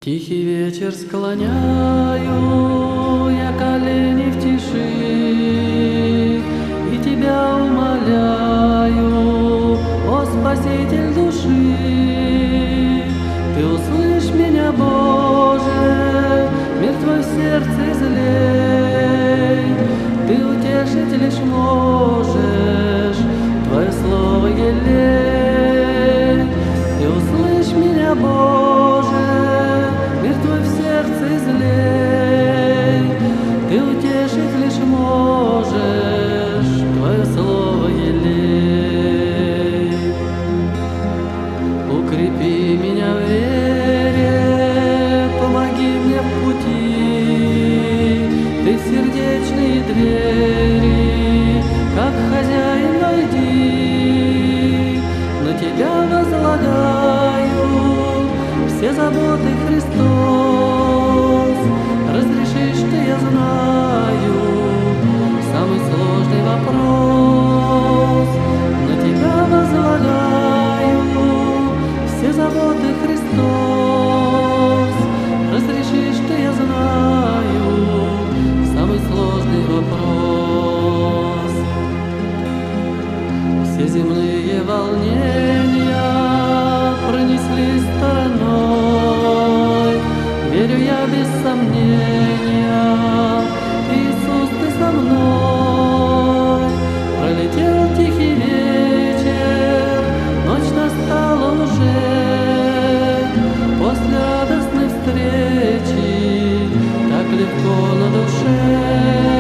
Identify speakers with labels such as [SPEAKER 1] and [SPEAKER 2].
[SPEAKER 1] Тихий вечер склоняю я колени в тиши и тебя умоляю, о Спаситель души. Ты услышь меня, Боже, мир твой в сердце излей. Ты утешить лишь можешь, твое слово елей. Ты услышь меня, Боже, мир твой в сердце излей. Ты утешить лишь можешь, твое слово елей. Укрепи меня в вере, помоги мне в пути. Ты в сердечные двери, как хозяин, войди. На тебя возлагаю все заботы, Христос. Разрешишь ты, я знаю, самый сложный вопрос. На тебя возлагаю все заботы, Христос. Разрешишь ты, я знаю, самый сложный вопрос. Все земные волнения пронеслись стороной. Верю я без сомнения, Иисус, ты со мной. Пролетел тихий вечер, ночь настала уже. После радостной встречи так легко на душе.